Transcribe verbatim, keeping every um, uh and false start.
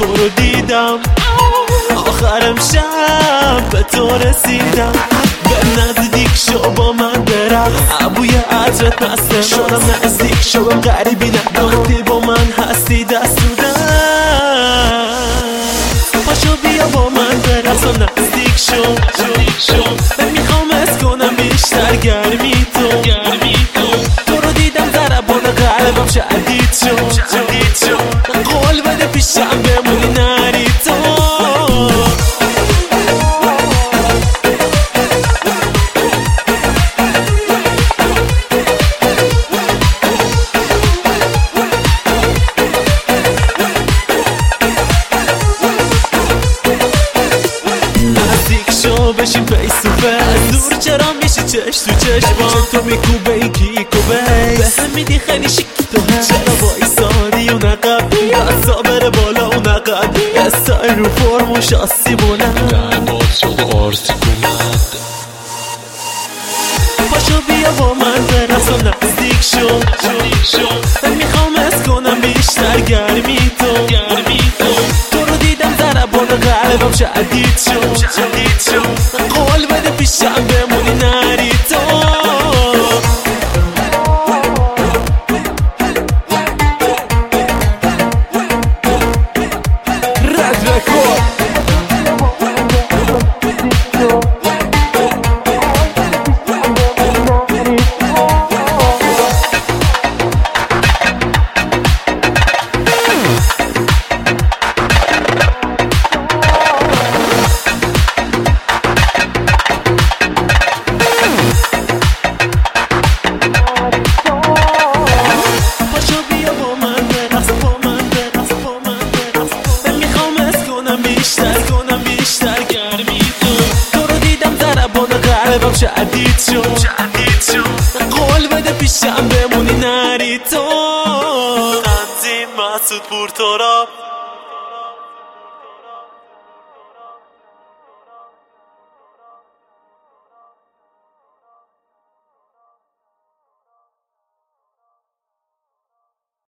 تو رو دیدم، آخرم شب به تو رسیدم. به نزدیک شو با من برقص، بوی عطرت نسته شدم، نزدیک شو بهم غریبی نکن، وقتی با من هستی دست تو دست. پاشو بیا با من برقص و نزدیک شو، میخوام حس کنم بیشتر گرمی تو. تو رو دیدم ضربان قلبم شدید شد، قول بده پیشم بمونی نری تو. بشیم فیس تو فیس، دور چرا میشی چش تو چشمام، تو میکوبه این کیک و بیس، به هم میدی خیلی شیک تو هست. چرا وایسادی اون عقب، دستا بره بالا اون عقب، استایل رو فرم و شاسی بلند، لعبات شد آرسی کند. پاشو بیا با من برقص و نزدیک شو، میخوام حس کنم بیشتر گرمی تو. تو رو دیدم ضربان قلبم شدید شد، قول بده پیشم بمونی نری تو. رد رکورد بیشتر گرمی تو. تو رو دیدم ضربان قلبم شدید شد، قول بده پیشم بمونی نری تو. تنظیم مسعود پورتراب.